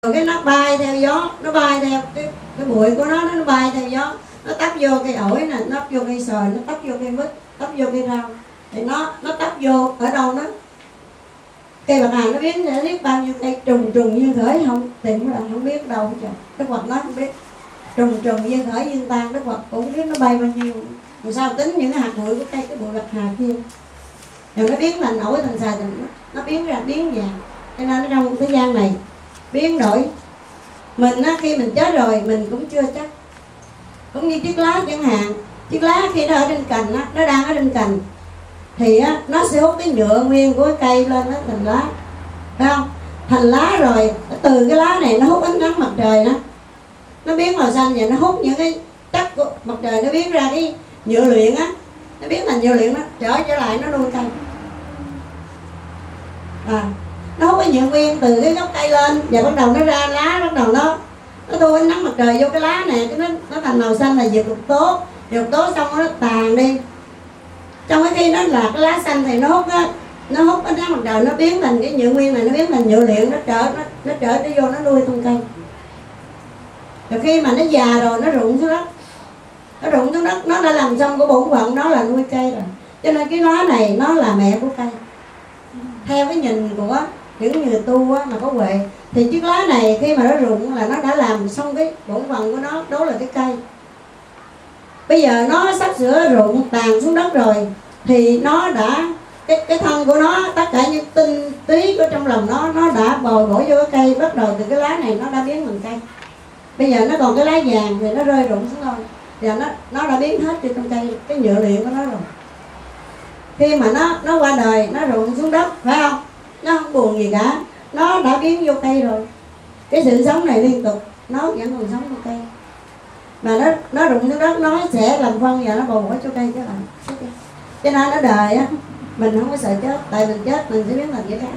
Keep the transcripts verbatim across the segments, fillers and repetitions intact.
rồi cái nó bay theo gió, nó bay theo cái, cái bụi của nó, nó bay theo gió, nó tấp vô cây ổi nè, nó tấp vô cây xoài, nó tấp vô cây mít, tấp vô cây rau, thì nó nó tấp vô ở đâu đó cây bạc hà nó biến để biết bao nhiêu cây trùng trùng như khởi không tìm là không biết đâu hết trời. Đức Phật nói không biết, trùng trùng như khởi như tan, Đức Phật cũng biết nó bay bao nhiêu, làm sao tính những cái hạt bụi của cây cái bụi bạc hà kia, rồi nó biến thành ổi thành xài thành nó biến ra biến vàng. Cho nên ở trong thế gian này biến đổi, mình á, khi mình chết rồi mình cũng chưa chắc. Cũng như chiếc lá chẳng hạn, chiếc lá khi nó ở trên cành á, nó đang ở trên cành thì á, nó sẽ hút cái nhựa nguyên của cái cây lên nó thành lá, phải không? Thành lá rồi từ cái lá này nó hút ánh nắng mặt trời đó, nó biến màu xanh và nó hút những cái chất của mặt trời, nó biến ra cái nhựa luyện á, nó biến thành nhựa luyện, nó trở trở lại nó nuôi cây. À, nó hút cái nhựa nguyên từ cái gốc cây lên và bắt đầu nó ra lá, bắt đầu nó nó thu ánh nắng mặt trời vô cái lá này, cái nó nó thành màu xanh là diệt độc tố, diệt độc tố xong nó tàn đi. Trong cái khi nó là cái lá xanh thì nó hút á, nó hút ánh nắng mặt trời, nó biến thành cái nhựa nguyên này, nó biến thành nhựa luyện, nó trở nó nó trở nó vô nó nuôi con cây. Rồi khi mà nó già rồi nó rụng xuống đất, nó rụng xuống đất, nó đã làm xong của bổn phận nó là nuôi cây rồi. Cho nên cái lá này nó là mẹ của cây. Theo cái nhìn của những người tu á, mà có huệ thì chiếc lá này khi mà nó rụng là nó đã làm xong cái bổn phận của nó, đó là cái cây. Bây giờ nó sắp sửa rụng tàn xuống đất rồi thì nó đã cái cái thân của nó, tất cả những tinh túy của trong lòng nó nó đã bồi bổ vô cái cây, bắt đầu từ cái lá này nó đã biến thành cây. Bây giờ nó còn cái lá vàng thì nó rơi rụng xuống thôi, giờ nó nó đã biến hết trên trong cây cái nhựa luyện của nó rồi. Khi mà nó nó qua đời, nó rụng xuống đất, phải không? Nó không buồn gì cả, nó đã biến vô cây rồi. Cái sự sống này liên tục, nó vẫn còn sống trong cây. Mà nó nó rụng xuống đất, nó sẽ làm phân và nó bồi bổ cho cây chứ lại. Cho nên nó đời á, mình không có sợ chết, tại mình chết mình sẽ biến thành cái khác.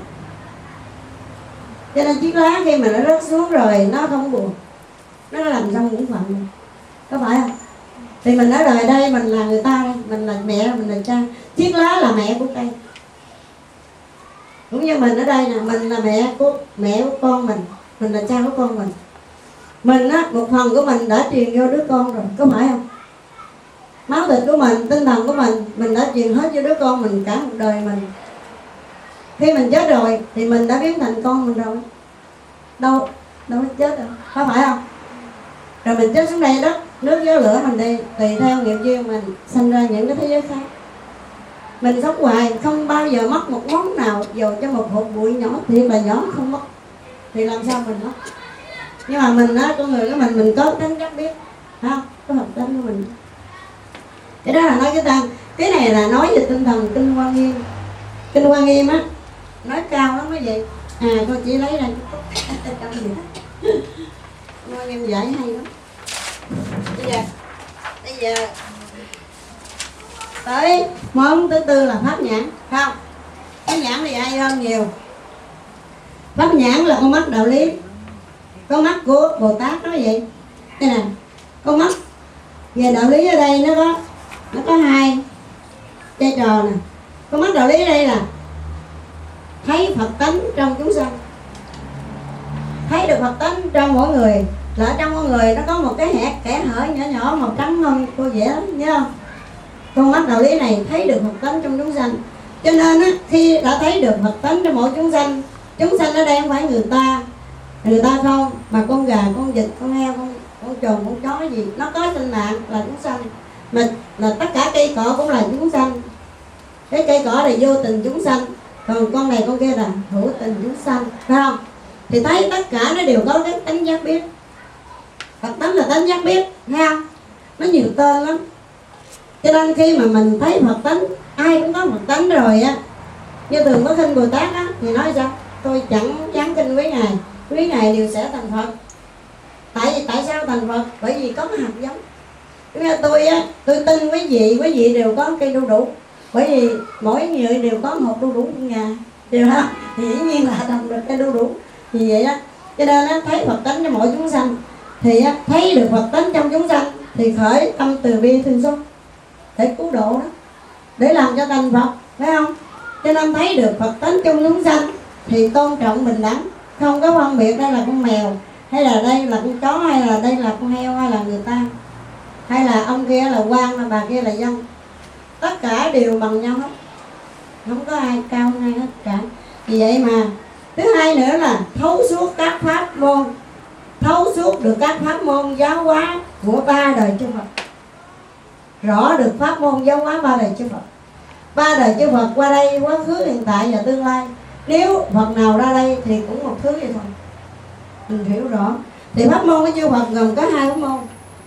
Cho nên chiếc lá khi mà nó rớt xuống rồi nó không buồn, nó đã làm xong bổn phận, có phải không? Thì mình ở đời đây mình là người ta đây, mình là mẹ, mình là cha. Chiếc lá là mẹ của cây. Cũng như mình ở đây nè, mình là mẹ của mẹ của con mình, mình là cha của con mình. Mình á, một phần của mình đã truyền vô đứa con rồi, có phải không? Máu thịt của mình, tinh thần của mình, mình đã truyền hết vô đứa con mình cả một đời mình. Khi mình chết rồi thì mình đã biến thành con mình rồi. Đâu, đâu có chết đâu, có phải không? Rồi mình chết xuống đây đất, nước gió lửa mình đi, tùy theo nghiệp duyên mình sanh ra những cái thế giới khác. Mình sống hoài không bao giờ mất một món nào, dù cho một hột bụi nhỏ thiệt là nhỏ không mất, thì làm sao mình mất? Nhưng mà mình á, con người của mình mình có tính giác biết, phải không? Có hợp tính của mình. Cái đó là nói cái tăng. Cái này là nói về tinh thần Kinh Hoa Nghiêm. Kinh Hoa Nghiêm á, nói cao lắm quý vị. À, tôi chỉ lấy ra trong gì đó. Kinh Hoa Nghiêm giải hay lắm. Bây giờ, bây giờ tới món thứ tư là pháp nhãn, phải không? Pháp nhãn thì hay hơn nhiều. Pháp nhãn là con mắt đạo lý, con mắt của Bồ Tát đó vậy. Đây nè, con mắt về đạo lý ở đây nó có nó có hai vai trò nè. Con mắt đạo lý ở đây là thấy Phật tánh trong chúng sanh, thấy được Phật tánh trong mỗi người, là ở trong mỗi người nó có một cái hẹp kẽ hở nhỏ nhỏ màu trắng hơn cô dễ lắm, nhớ không? Con mắt đạo lý này thấy được Phật tánh trong chúng sanh. Cho nên á, khi đã thấy được Phật tánh trong mỗi chúng sanh, chúng sanh ở đây không phải người ta người ta không, mà con gà, con vịt, con heo, con con trồn, con chó gì nó có sinh mạng là chúng sanh. Mà là tất cả cây cỏ cũng là chúng sanh. Cái cây cỏ này vô tình chúng sanh, còn con này con kia là hữu tình chúng sanh, phải không? Thì thấy tất cả nó đều có cái tánh giác biết. Phật tánh là tánh giác biết, thấy không? Nó nhiều tên lắm. Cho nên khi mà mình thấy Phật tánh, ai cũng có Phật tánh rồi á, như thường có khinh Bồ Tát á, thì nói sao? Tôi chẳng dám khinh quý ngài, quý ngài đều sẽ thành Phật. Tại vì tại sao thành Phật? Bởi vì có cái hạt giống. Tôi á, tôi tin quý vị, quý vị đều có cây đu đủ. Bởi vì mỗi người đều có một đu đủ trong nhà, điều đó thì dĩ nhiên là thành được cây đu đủ. Vì vậy á, cho nên á, thấy Phật tánh trong mỗi chúng sanh, thì á, thấy được Phật tánh trong chúng sanh thì khởi tâm từ bi thương xót để cứu độ đó, để làm cho thành Phật, phải không? Cho nên thấy được Phật tánh trong chúng sanh thì tôn trọng bình đẳng, không có phân biệt đây là con mèo, hay là đây là con chó, hay là đây là con heo, hay là người ta, hay là ông kia là quan, là bà kia là dân. Tất cả đều bằng nhau hết, không có ai cao hơn ai hết cả. Vì vậy mà thứ hai nữa là thấu suốt các pháp môn, thấu suốt được các pháp môn giáo hóa của ba đời chư Phật, rõ được pháp môn giáo hóa ba đời chư Phật. Ba đời chư Phật qua đây, quá khứ, hiện tại và tương lai. Nếu Phật nào ra đây thì cũng một thứ vậy thôi, mình hiểu rõ. Thì pháp môn của chư Phật gồm có hai pháp môn.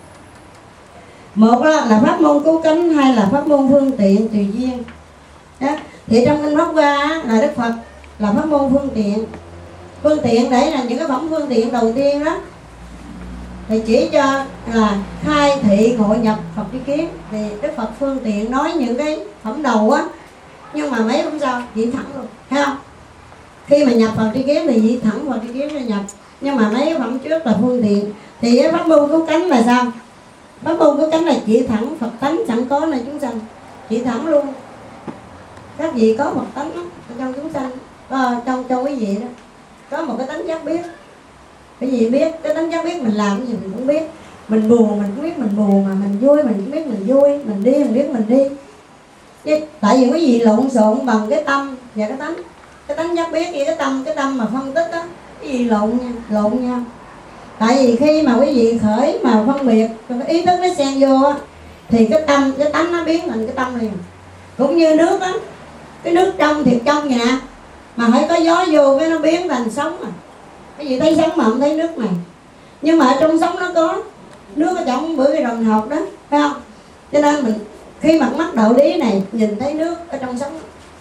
Một là pháp môn cứu cánh, hai là pháp môn phương tiện tùy duyên. Đó. Thì trong kinh Pháp Hoa là Đức Phật là pháp môn phương tiện. Phương tiện đấy là những cái phẩm phương tiện đầu tiên đó, thì chỉ cho là khai thị ngộ nhập Phật tri kiến. Thì Đức Phật phương tiện nói những cái phẩm đầu á, nhưng mà mấy phẩm sau chỉ thẳng luôn, thấy không? Khi mà nhập Phật tri kiến thì chỉ thẳng Phật tri kiến ra nhập, nhưng mà mấy phẩm trước là phương tiện. Thì cái pháp môn cứu cánh là sao? Pháp môn cứu cánh là chỉ thẳng Phật tánh sẵn có nơi chúng sanh, chỉ thẳng luôn. Các vị có Phật tánh đó, trong chúng sanh, à, trong trong quý vị đó có một cái tánh giác biết. Cái gì biết? Cái tánh giác biết mình làm cái gì mình cũng biết. Mình buồn mình cũng biết mình buồn, mà mình vui mình cũng biết mình vui, mình đi mình biết mình đi. Chứ tại vì cái gì lộn xộn bằng cái tâm và cái tánh. Cái tánh giác biết với cái tâm, cái tâm mà phân tích đó, cái gì lộn nha, lộn nhau. Tại vì khi mà quý vị khởi mà phân biệt, cái ý thức nó xen vô á, thì cái tâm, cái tánh nó biến thành cái tâm liền. Cũng như nước á, cái nước trong thiệt trong vậy nè, mà phải có gió vô cái nó biến thành sóng à. Cái gì thấy sống mà không thấy nước này. Nhưng mà ở trong sóng nó có nước ở trong bữa cái đồng học đó, phải không? Cho nên mình khi mà mắt đạo lý này nhìn thấy nước ở trong sóng,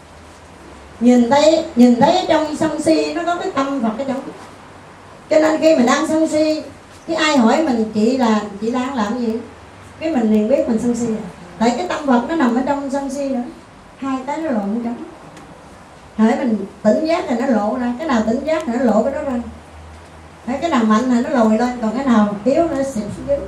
nhìn thấy nhìn thấy ở trong sân si nó có cái tâm Phật ở trong. Cho nên khi mình đang sân si, cái ai hỏi mình chị là chị đang làm gì, cái mình liền biết mình sân si rồi. Tại cái tâm Phật nó nằm ở trong sân si nữa, hai cái nó lộn trong. Hãy mình tỉnh giác thì nó lộ ra, cái nào tỉnh giác thì nó lộ cái đó ra. Hãy cái nào mạnh thì nó lồi lên, còn cái nào yếu nó xịt xuống dưới.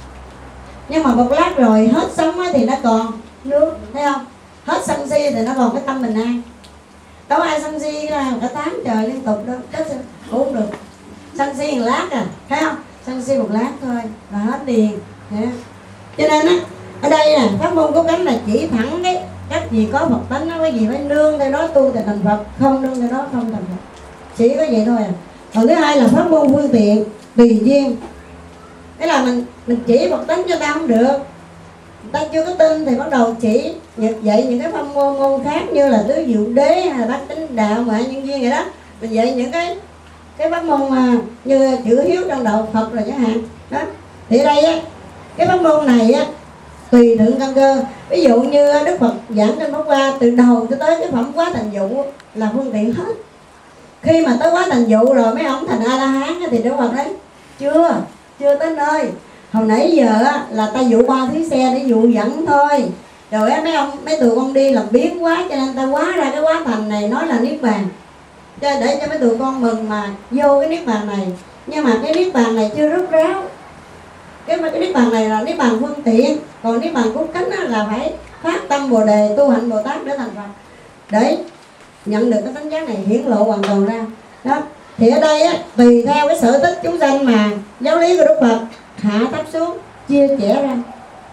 Nhưng mà một lát rồi hết sống thì nó còn nước, thấy không? Hết sân si thì nó còn cái tâm bình an. Đâu ai sân si cả tháng trời liên tục đâu, chết không được. Sân si một lát à, thấy không? Sân si một lát thôi là hết liền. Yeah. Cho nên á, ở đây nè, pháp môn cứu cánh là chỉ thẳng cái các gì có Phật tánh nó, cái gì phải nương theo đó tu thì thành Phật, không nương theo đó không thành Phật. Chỉ có vậy thôi à. Còn thứ hai là pháp môn phương tiện tùy duyên. Thế là mình mình chỉ Phật tánh cho ta không được, người ta chưa có tin thì bắt đầu chỉ dạy những cái pháp môn môn khác, như là tứ diệu đế hay là bát chánh đạo ngoại nhân duyên vậy đó. Mình dạy những cái cái pháp môn mà như chữ hiếu trong đạo Phật rồi chẳng hạn đó. Thì ở đây á, cái pháp môn này á tùy thượng căn cơ. Ví dụ như Đức Phật giảng trên Pháp Hoa, từ đầu cho tới cái phẩm quá thành dụ là phương tiện hết. Khi mà tới quá thành dụ rồi mấy ông thành A La Hán thì Đức Phật đấy chưa chưa tới nơi. Hồi nãy giờ á, là ta dụ ba thí xe để dụ dẫn thôi. Rồi á, mấy ông mấy tụi con đi làm biến quá, cho nên ta hóa ra cái quá thành này nói là niết bàn, cho để cho mấy tụi con mừng mà vô cái niết bàn này. Nhưng mà cái niết bàn này chưa rút ráo. Cái cái niết bàn này là niết bàn phương tiện, còn niết bàn cứu cánh là phải phát tâm Bồ đề, tu hạnh Bồ Tát để thành Phật, để nhận được cái tánh giác này hiển lộ hoàn toàn ra. Đó. Thì ở đây á, tùy theo cái sở thích chúng sanh mà giáo lý của Đức Phật hạ thấp xuống, chia sẻ ra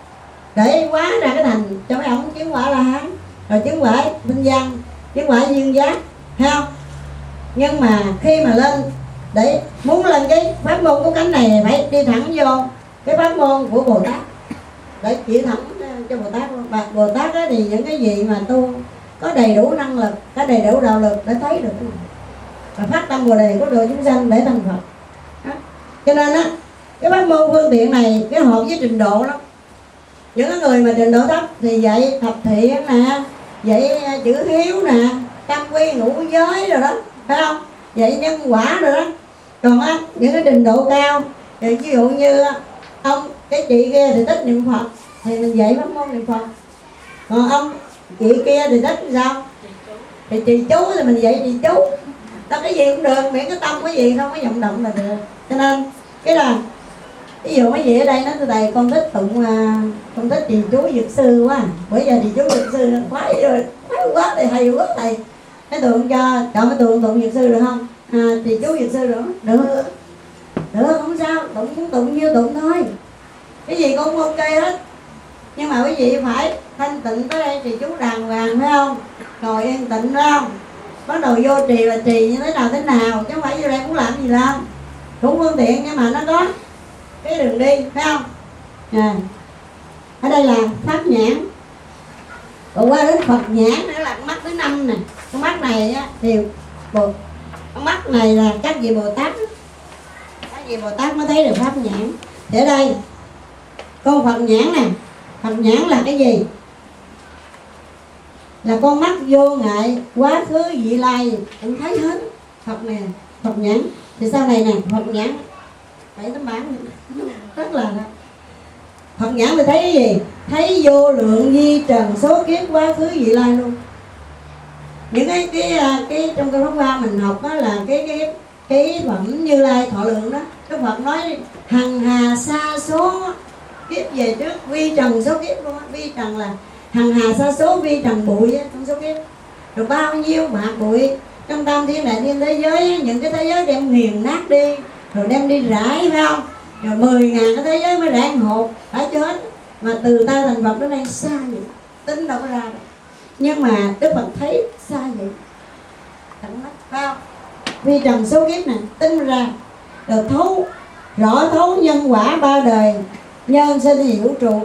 để hóa ra cái thành cho mấy ông chứng quả La Hán, rồi chứng quả Minh Văn, chứng quả Duyên Giác, thấy không? Nhưng mà khi mà lên để muốn lên cái pháp môn của cánh này phải đi thẳng vô cái pháp môn của Bồ Tát để chỉ thẳng cho Bồ Tát luôn. Và Bồ Tát đó thì những cái gì mà tu có đầy đủ năng lực, có đầy đủ đạo lực để thấy được cái này, và phát tâm Bồ đề của độ chúng sanh để thành Phật. Đó. Cho nên á, cái pháp môn phương tiện này cái hợp với trình độ lắm. Những cái người mà trình độ thấp thì dạy thập thiện nè, dạy chữ hiếu nè, tam quy ngũ giới rồi đó, phải không? Dạy nhân quả rồi đó. Còn á, những cái trình độ cao thì ví dụ như ông cái chị kia thì thích niệm Phật thì mình dạy pháp môn niệm Phật. Còn ông chị kia thì thích sao? Thì chị chú thì mình dạy chị chú. Đó, cái gì cũng được, miễn cái tâm cái gì không có vọng động là được. Cho nên cái là ví dụ mấy vị ở đây nói thưa thầy con thích tụng con thích trì chú Dược Sư quá, bởi giờ trì chú Dược Sư khoái rồi, khoái quá thầy, hay quá thầy. Cái tượng cho chọn cái tượng tụng Dược Sư được không? à, thì chú Dược sư rồi được được không sao, tụng muốn tụng nhiêu tụng thôi, cái gì cũng ok hết. Nhưng mà quý vị phải thanh tịnh tới đây thì chú đàng hoàng phải không, ngồi yên tịnh phải không, bắt đầu vô trì là trì như thế nào thế nào, chứ không phải vô đây cũng làm gì làm, cũng phương tiện nhưng mà nó có cái đường đi phải không. À, ở đây là pháp nhãn, còn qua đến Phật nhãn nữa là con mắt thứ năm nè. Con mắt này á thì bồ, con mắt này là các vị Bồ Tát, các vị Bồ Tát mới thấy được pháp nhãn. Thì ở đây con Phật nhãn nè, Phật nhãn là cái gì? Là con mắt vô ngại quá khứ vị lai cũng thấy hết. Phật nè, Phật nhãn. Thì sau này nè, Phật nhãn bảy tấm bản rất là Phật nhãn thì thấy cái gì? Thấy vô lượng di trần số kiếp quá khứ vị lai luôn. Những cái cái cái trong cái pháp hoa mình học đó là cái cái cái phẩm Như Lai thọ lượng đó. Đức Phật nói hằng hà sa số kiếp về trước, vi trần số kiếp luôn á. Vi trần là hằng hà sa số vi trần bụi á, trong số kiếp. Rồi bao nhiêu bạc bụi trong tam thiên đại thiên thế giới á, những cái thế giới đem nghiền nát đi, rồi đem đi rải phải không? Rồi mười ngàn cái thế giới mới rải hột đã chết. Mà từ ta thành Phật đến đây xa vậy, tính đâu có ra đâu. Nhưng mà Đức Phật thấy xa vậy, tận mắt phải không? Vi trần số kiếp này tính ra, rồi thấu rõ thấu nhân quả ba đời, nhân sinh thì vũ trụ,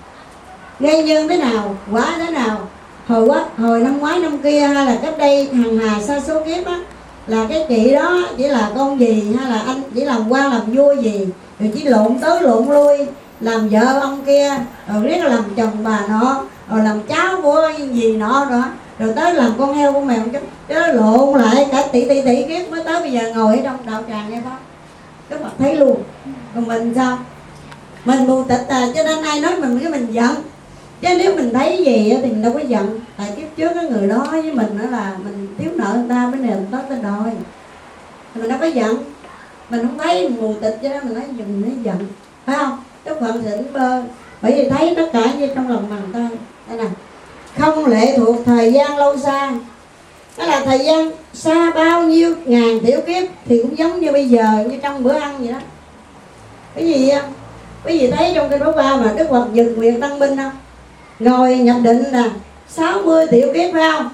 gây nhân thế nào, quả thế nào. Hồi quá, hồi năm ngoái năm kia hay là cách đây hằng hà sa số kiếp á, là cái chị đó chỉ là con gì hay là anh chỉ làm quan làm vua gì, rồi chỉ lộn tới lộn lui làm vợ ông kia, rồi riết làm chồng bà nọ, rồi làm cháu của gì nọ nữa, rồi tới làm con heo con mèo chứ, chứ lộn lại cả tỷ tỷ tỷ kiếp mới tới bây giờ ngồi ở trong đạo tràng nghe pháp. Đức Phật thấy luôn. Còn mình sao? Mình mù tịch à, cho nên ai nói mình cái mình giận. Chứ nếu mình thấy gì thì mình đâu có giận. Tại kiếp trước cái người đó với mình đó là mình thiếu nợ người ta với nền đó tới đòi, thì mình đâu có giận. Mình không thấy mình mù tịch cho nên mình nói mình mới giận, phải không? Đức Phật thỉnh bơ, bởi vì thấy tất cả như trong lòng bàn tay. Đây nè, không lệ thuộc thời gian lâu xa. Đó là thời gian xa bao nhiêu ngàn tiểu kiếp thì cũng giống như bây giờ, như trong bữa ăn vậy đó. Cái gì không? Quý vị thấy trong kinh Pháp Hoa mà Đức Phật dừng nguyện tăng binh không? Ngồi nhập định là sáu mươi tiểu kiếp phải không?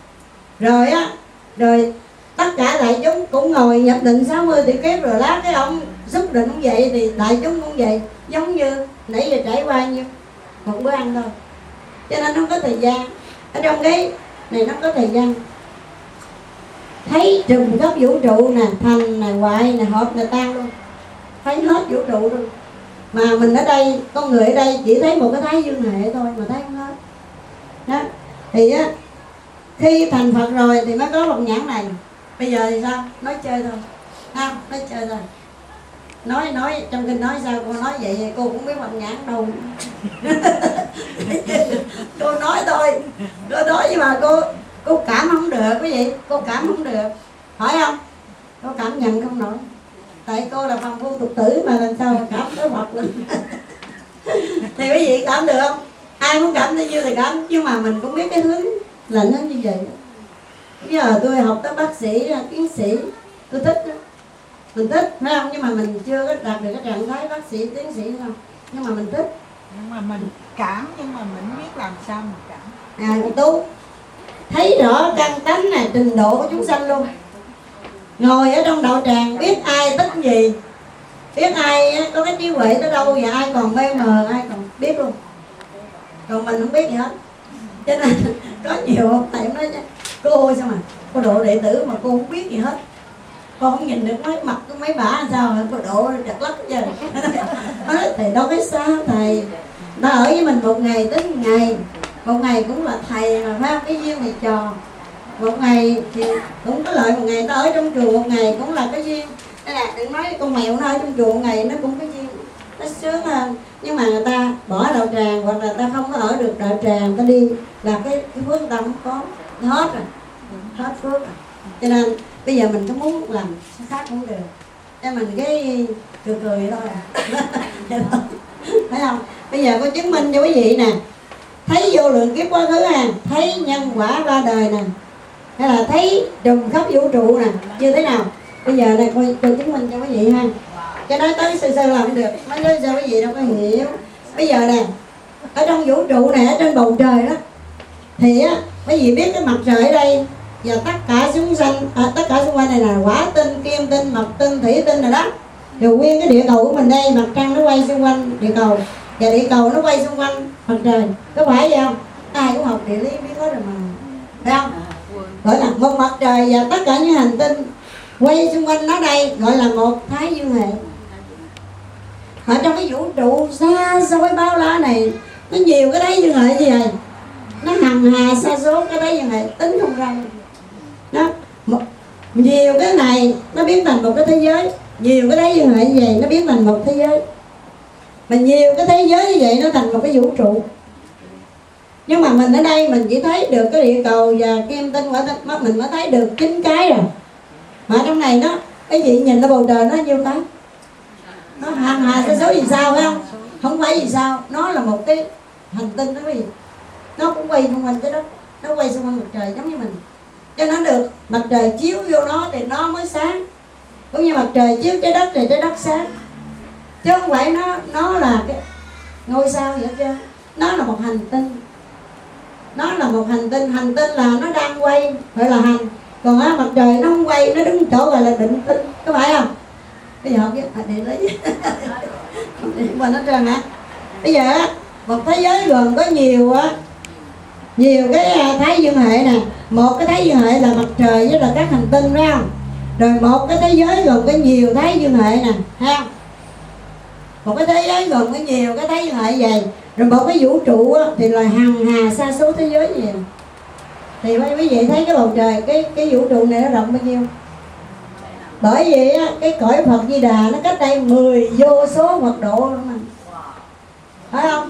Rồi á, rồi tất cả đại chúng cũng ngồi nhập định sáu mươi tiểu kiếp, rồi lát cái ông xúc định cũng vậy thì đại chúng cũng vậy, giống như nãy giờ trải qua nhiêu một bữa ăn thôi. Cho nên nó có thời gian. Ở trong cái này nó có thời gian. Thấy trùm khắp vũ trụ nè, thành nè, hoại nè, hợp nè, tan luôn, thấy hết vũ trụ luôn. Mà mình ở đây, con người ở đây chỉ thấy một cái thái dương hệ thôi mà thấy không hết đó. Thì á, khi thành Phật rồi thì mới có Phật nhãn này. Bây giờ thì sao? Nói chơi thôi, không? Nói chơi thôi. Nói, nói, trong kinh nói sao? Cô nói vậy cô cũng biết Phật nhãn đâu. Cô nói thôi, cô nói nhưng mà cô cô cảm không được, quý vị. Cô cảm không được, hỏi không? Cô cảm nhận không nổi. Tại cô là phàm phu tục tử mà làm sao cảm tới Phật lên. Thì quý vị cảm được không? Ai muốn cảm bao nhiêu thì cảm, nhưng mà mình cũng biết cái hướng là nó như vậy. Bây giờ tôi học tới bác sĩ, tiến sĩ, tôi thích đó. Mình thích, phải không? Nhưng mà mình chưa có đạt được cái trạng thái bác sĩ, tiến sĩ đâu. Nhưng mà mình thích. Nhưng mà mình cảm, nhưng mà mình không biết làm sao mình cảm. À, cô Tu thấy rõ căn tánh này, trình độ của chúng sanh luôn. Ngồi ở trong đạo tràng biết ai thích gì, biết ai có cái trí huệ tới đâu và ai còn mê mờ, ai còn biết luôn. Còn mình không biết gì hết. Cho nên có nhiều ông thầy nói cô sao mà cô độ đệ tử mà cô không biết gì hết, cô không nhìn được mấy mặt của mấy bả sao mà cô độ chặt lắc chứ. Nói thầy đâu có sao thầy, ta ở với mình một ngày tính một ngày, một ngày cũng là thầy mà phải không? Cái duyên thầy trò, một ngày thì cũng có lợi, một ngày ta ở trong chùa một ngày cũng là cái duyên. Đây là đừng nói con mèo nó ở trong chùa một ngày nó cũng có duyên, nó sướng hơn. Nhưng mà người ta bỏ đạo tràng hoặc là ta không có ở được đạo tràng, ta đi là cái, cái phước ta không có, hết rồi, hết phước rồi. Cho nên bây giờ mình có muốn làm khác cũng được, cho mình cái cười cười thôi à. Thấy không? Bây giờ có chứng minh cho quý vị nè, thấy vô lượng kiếp quá khứ à, thấy nhân quả ba đời nè, hay là thấy trùm khắp vũ trụ nè, như thế nào? Bây giờ này coi tôi chứng minh cho quý vị ha. Cái nói tới sơ sơ làm được, mấy nói sao quý vị đâu có hiểu. Bây giờ nè, ở trong vũ trụ này, ở trên bầu trời đó, thì á quý vị biết cái mặt trời ở đây và tất cả chúng sanh, à, tất cả xung quanh này là hỏa tinh, kim tinh, mộc tinh, thủy tinh rồi đó. Rồi nguyên cái địa cầu của mình đây, mặt trăng nó quay xung quanh địa cầu và địa cầu nó quay xung quanh mặt trời, có phải vậy không? Ai cũng học địa lý biết hết rồi mà, phải không? Gọi là một mặt trời và tất cả những hành tinh quay xung quanh nó đây gọi là một thái dương hệ. Ở trong cái vũ trụ xa xôi bao la này, nó nhiều cái thái dương hệ như vậy, nó hằng hà sa số cái thái dương hệ tính không ra. Nó một, nhiều cái này nó biến thành một cái thế giới, nhiều cái thái dương hệ như vậy nó biến thành một thế giới, mà nhiều cái thế giới như vậy nó thành một cái vũ trụ. Nhưng mà mình ở đây mình chỉ thấy được cái địa cầu và kim tinh hỏa tinh, mình mới thấy được chín cái rồi. Mà trong này nó, cái gì nhìn nó bầu trời nó nhiêu cái, nó hàng hà sa số gì sao phải không? Không phải gì sao, nó là một cái hành tinh đó quý vị, nó cũng quay xung quanh cái đất, nó quay xung quanh mặt trời giống như mình, cho nó được mặt trời chiếu vô nó thì nó mới sáng, cũng như mặt trời chiếu trái đất thì trái đất sáng, chứ không phải nó nó là cái ngôi sao gì hết trơn. Nó là một hành tinh, nó là một hành tinh, hành tinh là nó đang quay gọi là hành, còn á mặt trời nó không quay, nó đứng chỗ gọi là định tinh, có phải không? Bây giờ học cái địa lý mà nó trơn hả? Bây giờ á một thế giới gồm có nhiều á, nhiều cái thái dương hệ nè. Một cái thái dương hệ là mặt trời với là các hành tinh, phải không? Rồi một cái thế giới gồm có nhiều thái dương hệ nè, thấy không? Một cái thế giới gồm có nhiều cái thái dương hệ vậy. Rồi một cái vũ trụ á, thì là hằng hà sa số thế giới gì. Thì quý vị thấy cái bầu trời, cái cái vũ trụ này nó rộng bao nhiêu? Bởi vì á, cái cõi Phật Di Đà nó cách đây mười vô số Phật độ luôn mà, phải không?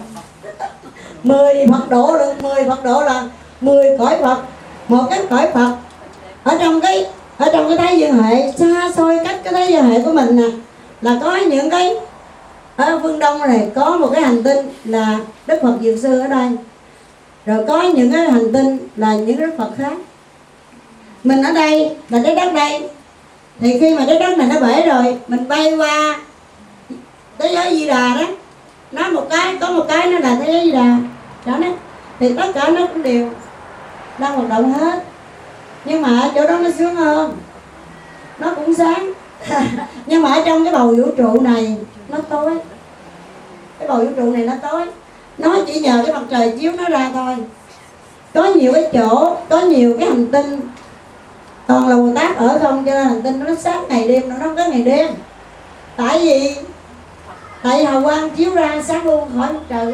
mười Phật độ luôn, mười Phật độ là mười cõi Phật. Một cái cõi Phật ở trong cái ở trong cái thái dương hệ xa xôi cách cái thái dương hệ của mình nè, là có những cái ở phương Đông này có một cái hành tinh là Đức Phật Dược Sư ở đây, rồi có những cái hành tinh là những Đức Phật khác. Mình ở đây là cái đất đây, thì khi mà cái đất này nó bể rồi, mình bay qua thế giới Di Đà đó, nó một cái có một cái nó là thế giới Di Đà đó, đó thì tất cả nó cũng đều đang hoạt động hết. Nhưng mà ở chỗ đó nó sướng hơn, nó cũng sáng nhưng mà ở trong cái bầu vũ trụ này nó tối, cái bầu vũ trụ này nó tối, nó chỉ nhờ cái mặt trời chiếu nó ra thôi. Có nhiều cái chỗ, có nhiều cái hành tinh toàn là Bồ Tát ở không, cho nên hành tinh nó sáng ngày đêm, nó không có ngày đêm. Tại vì tại vì hào quang chiếu ra sáng luôn khỏi mặt trời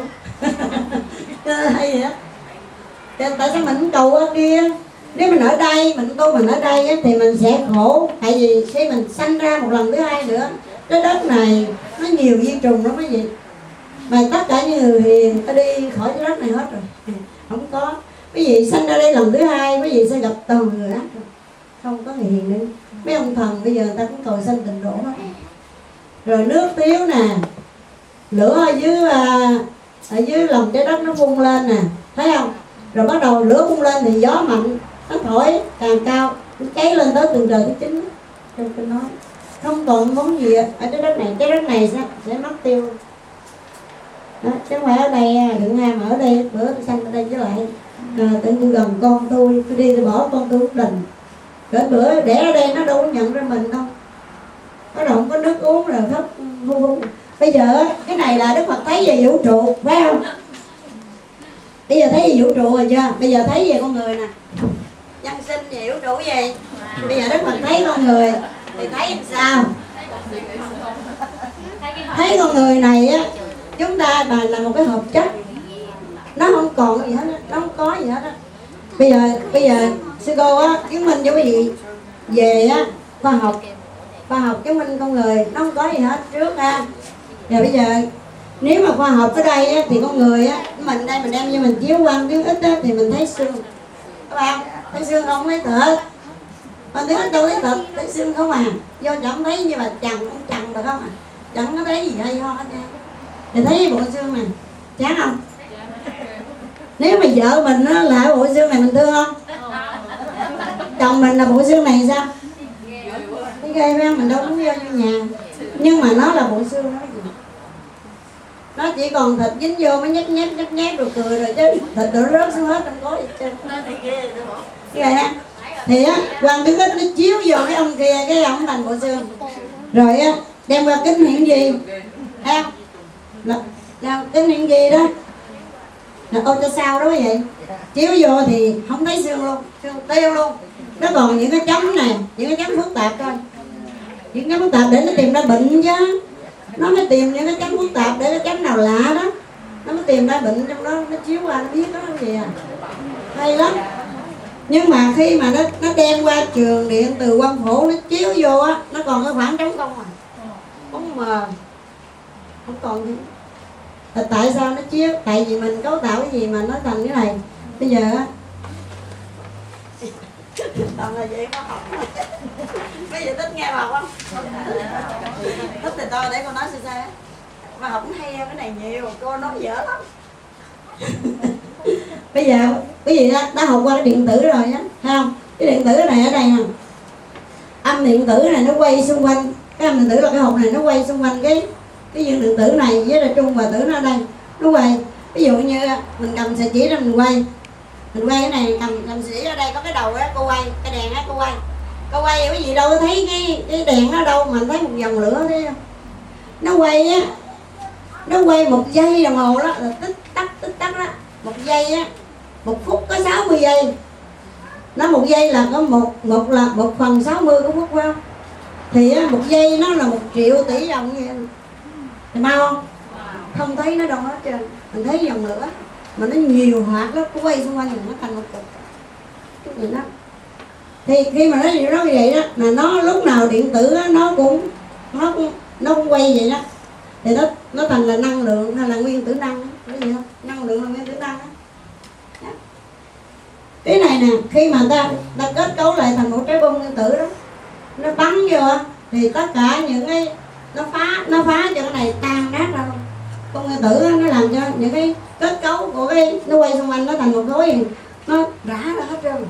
hay vậy đó. Tại sao mình không cầu ở kia? Nếu mình ở đây, mình tu mình ở đây á, thì mình sẽ khổ. Tại vì khi mình sanh ra một lần thứ hai nữa, cái đất này nó nhiều vi trùng lắm quý vị. Mà tất cả những người hiền ta đi khỏi cái đất này hết rồi, không có. Quý vị sanh ra đây lần thứ hai, quý vị sẽ gặp toàn người ác rồi, không có người hiền nữa. Mấy ông thần bây giờ người ta cũng cầu sanh tịnh độ hết. Rồi nước tiếu nè, lửa ở dưới ở dưới lòng trái đất nó phun lên nè, thấy không? Rồi bắt đầu lửa phun lên thì gió mạnh, nó thổi càng cao, nó cháy lên tới tầng trời thứ chín. Trong tôi nói không còn món gì ở trái đất này, trái đất này sẽ, sẽ mất tiêu đó, chứ không phải ở đây đừng ham ở đây. Bữa tôi sanh ở đây với lại à, tự tôi gần con tôi, tôi đi tôi bỏ con tôi Úc Đình, cỡ bữa để ở đây nó đâu có nhận ra mình đâu, nó đâu không có nước uống rồi khóc hu hu. Bây giờ cái này là Đức Phật thấy về vũ trụ, phải không? Bây giờ thấy về vũ trụ rồi chưa? Bây giờ thấy về con người nè, nhân sinh về vũ trụ gì? Bây giờ Đức Phật thấy con người thì thấy làm sao? Thấy con người này á, chúng ta bà là một cái hợp chất, nó không còn gì hết, nó không có gì hết á. Bây giờ bây giờ sư cô á chứng minh cho quý vị về á khoa học, khoa học chứng minh con người nó không có gì hết trước ha. Rồi bây giờ nếu mà khoa học ở đây á, thì con người á, mình đây mình đem cho mình chiếu quang chiếu ít á, thì mình thấy xương, các bạn thấy xương không thấy thịt, còn tiếng ít đâu thấy thịt, thấy xương không à. Do chẳng thấy như mà chằn không chằn được không à, chẳng có thấy gì hay ho hết trơn. Thì thấy bộ xương này chán không? Nếu mà vợ mình á, là bộ xương này mình thương không? chồng mình là bộ xương này sao? Cái ghê phải không? Mình đâu muốn vô trong nhà. Nhưng mà nó là bộ xương đó. Nó chỉ còn thịt dính vô mới nhét nhét nhét nhét rồi cười rồi chứ thịt nó rớt xuống hết trong gói vậy chứ. Ghê ha. Thì á, Quan Đức Ích nó chiếu vô cái ông kia, cái ông thành bộ xương. Rồi á, đem qua kính hiển gì? Thấy không? Là, là kính hiển gì đó. Là ô cho sao đó vậy? Chiếu vô thì không thấy xương luôn, xương tiêu luôn. Nó còn những cái chấm này, những cái chấm phức tạp thôi. Những cái phức tạp để nó tìm ra bệnh chứ. Nó mới tìm những cái chấm phức tạp để cái chấm nào lạ đó. Nó mới tìm ra bệnh trong đó, nó chiếu qua nó biết đó gì à. Hay lắm. Nhưng mà khi mà nó nó đem qua trường điện từ Quang Phổ nó chiếu vô á, nó còn cái khoảng trống không à. Không mờ. Không còn gì. Là tại sao nó chiếu? Tại vì mình cấu tạo cái gì mà nó thành cái này. Bây giờ á toàn là vậy có học. Bây giờ thích nghe bà không? Thích thì to để con nói sao sao. Mà học hay cái này nhiều, cô nói dở lắm. Bây giờ cái gì đó đã học qua cái điện tử rồi á, thấy không? Cái điện tử này ở đây nè. Âm điện tử này nó quay xung quanh, cái âm điện tử là cái hộp này nó quay xung quanh cái cái viên điện tử này với là trung và tử nó ở đây, nó quay. Ví dụ như mình cầm sợi chỉ ra mình quay, mình quay cái này, cầm cầm sợi chỉ ở đây có cái đầu á, cô quay cái đèn á, cô quay, cô quay cái gì đâu có thấy cái cái đèn ở đâu mà thấy một dòng lửa thế không? Nó quay á, nó quay một giây đồng hồ đó là tích tắc tích tắc đó, một giây á, một phút có sáu mươi giây. Nó một giây là có một một là một phần sáu mươi của phút phải không? Thì á, một giây nó là một triệu tỷ dòng như vậy. Thì mau không? Không thấy nó đâu hết trơn. Mình thấy dòng lửa mà nó nhiều hoạt lắm, nó quay xung quanh nó thành một cục. Cái gì đó. Thì khi mà nó như nó như vậy đó, là nó lúc nào điện tử đó, nó cũng nó cũng nó cũng quay vậy đó. Thì nó nó thành là năng lượng hay là nguyên tử năng, cái gì không? Năng lượng là nguyên tử năng đó. Đó. Cái này nè, khi mà ta ta kết cấu lại thành một trái bom nguyên tử đó, nó bắn vô thì tất cả những cái nó phá nó phá cho cái này tan nát ra luôn. Bom nguyên tử nó làm cho những cái kết cấu của cái nó quay xung quanh nó thành một khối gì nó rã ra hết trơn.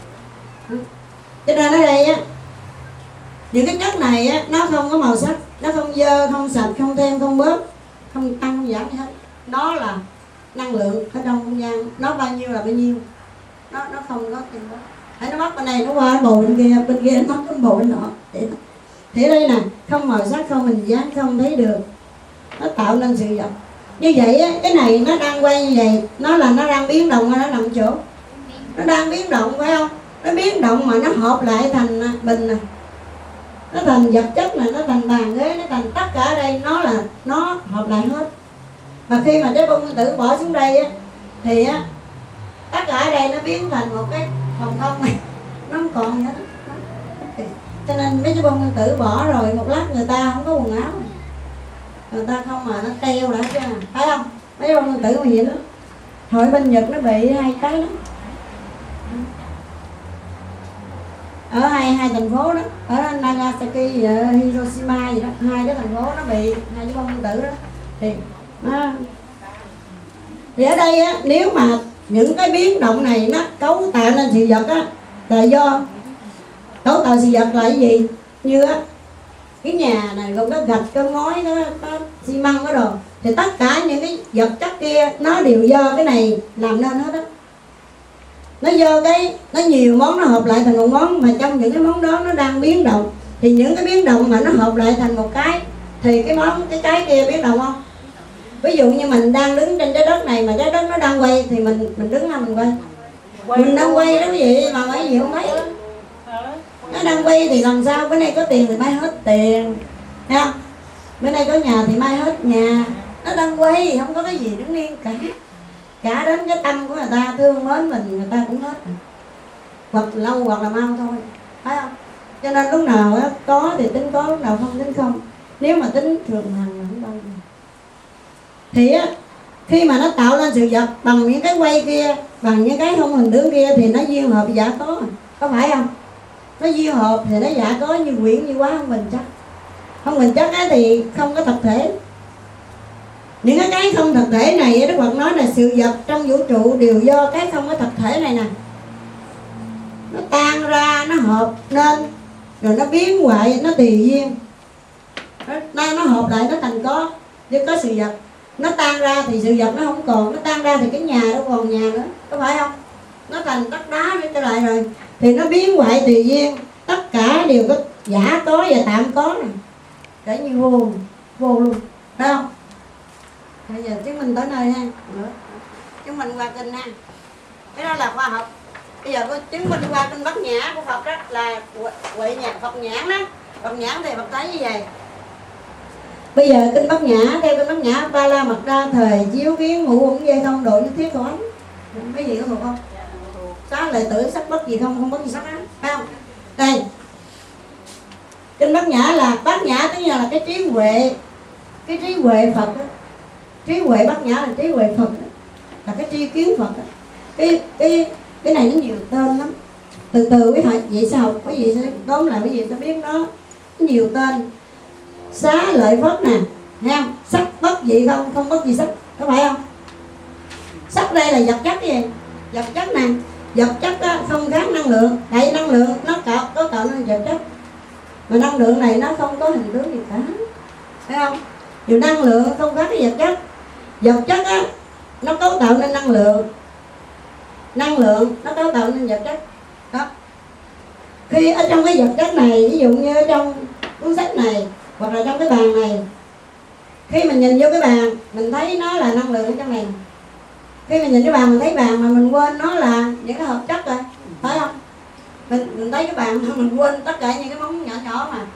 Cho nên ở đây á, những cái chất này á, nó không có màu sắc, nó không dơ, không sạch, không thêm, không bớt, không tăng, không giảm gì hết. Nó là năng lượng ở trong không gian, nó bao nhiêu là bao nhiêu, nó nó không có thêm bớt. Hãy nó mất bên này nó qua bầu bên kia, bên kia nó mất cái bầu bên nọ. Thì ở đây nè, không màu sắc, không hình dáng, không thấy được, nó tạo nên sự vật. Như vậy á, cái này nó đang quay như vậy, nó là nó đang biến động, nó nằm chỗ, nó đang biến động phải không? Nó biến động mà nó hợp lại thành bình nè, nó thành vật chất này, nó thành bàn ghế, nó thành tất cả ở đây, nó là nó hợp lại hết. Mà khi mà trái bom nguyên tử bỏ xuống đây á, thì á tất cả ở đây nó biến thành một cái phòng không này, nó không còn gì hết. Cho nên mấy trái bom nguyên tử bỏ rồi một lát người ta không có quần áo, người ta không mà nó treo lại chứ, phải không? Mấy trái bom nguyên tử mà vậy đó. Hồi bên Nhật nó bị hai cái đó. Ở hai hai thành phố đó, ở Nagasaki và Hiroshima gì đó, hai cái thành phố nó bị hai cái bom nguyên tử đó. Thì nó thì ở đây á, nếu mà những cái biến động này nó cấu tạo nên sự vật á, là do cấu tạo sự vật là cái gì? Như á, cái nhà này gồm có gạch, có ngói, có, có xi măng, có đồ, thì tất cả những cái vật chất kia nó đều do cái này làm nên hết á. Nó do cái nó nhiều món nó hợp lại thành một món, mà trong những cái món đó nó đang biến động, thì những cái biến động mà nó hợp lại thành một cái thì cái món cái cái kia biến động không? Ví dụ như mình đang đứng trên trái đất này mà trái đất nó đang quay thì mình mình đứng là mình quay, quay mình đang quay đó quý vị, mà mấy gì không thấy nó đang quay thì làm sao? Bữa nay có tiền thì mai hết tiền, thấy không? Bữa nay có nhà thì mai hết nhà, nó đang quay, không có cái gì đứng yên cả. Cả đến cái tâm của người ta thương mến mình, người ta cũng hết, hoặc lâu hoặc là mau thôi, phải không? Cho nên lúc nào á, có thì tính có, lúc nào không tính không. Nếu mà tính thường hằng là không bao giờ. Thì á, khi mà nó tạo lên sự vật bằng những cái quay kia, bằng những cái không hình tướng kia, thì nó duyên hợp giả có, có phải không? Nó duyên hợp thì nó giả có, như quyển như quá không bình chắc. Không bình chắc á thì không có tập thể. Những cái cái không thực thể này, Đức Phật nói là sự vật trong vũ trụ đều do cái không có thực thể này nè. nó tan ra, nó hợp nên, rồi nó biến hoại, nó tùy duyên, nó, nó, nó hợp lại nó thành có, chứ có sự vật. Nó tan ra thì sự vật nó không còn, nó tan ra thì cái nhà đâu còn nhà nữa, có phải không? Nó thành đất đá trở lại rồi, thì nó biến hoại tùy duyên, tất cả đều có giả có và tạm có này, kể như vô vô luôn, phải không? Bây giờ chứng minh tới nơi ha, chứng minh qua kinh ha, cái đó là khoa học. Bây giờ có chứng minh qua kinh Bát Nhã của Phật, đó là huệ nhạc Phật nhãn đó. Phật nhãn thì Phật thấy như vậy. Bây giờ kinh Bát Nhã, theo kinh Bát Nhã, ba la mật đa thời chiếu kiến ngũ uẩn dây thông độ nhất thiết thoái. Mấy gì có thuộc không? Xá lợi tử sắc bất gì không, không bất gì sắc á, phải không? Đây, kinh Bát Nhã là Bát Nhã tức là cái trí huệ, cái trí huệ Phật đó. Trí huệ Bát Nhã là trí huệ Phật đó, là cái tri kiến Phật đó. Cái cái cái này nó nhiều tên lắm. Từ từ quý thầy vậy sao quý vị sẽ tóm lại, quý vị sẽ biết nó nhiều tên. Xá lợi Phất nè, nghe không? Sắc bất dị không, không bất dị sắc, có phải không? Sắc đây là vật chất gì? Vật chất nè, vật chất đó, không khác năng lượng. Tại năng lượng nó cấu cấu tạo nên vật chất, mà năng lượng này nó không có hình tướng gì cả, phải không? Dù năng lượng không khác cái vật chất. Vật chất á, nó cấu tạo nên năng lượng, năng lượng nó cấu tạo nên vật chất đó. Khi ở trong cái vật chất này, ví dụ như ở trong cuốn sách này hoặc là trong cái bàn này, khi mình nhìn vô cái bàn mình thấy nó là năng lượng ở trong này. Khi mình nhìn cái bàn mình thấy bàn mà mình quên nó là những cái hợp chất rồi, phải không? Mình, mình thấy cái bàn mà mình quên tất cả những cái món nhỏ nhỏ mà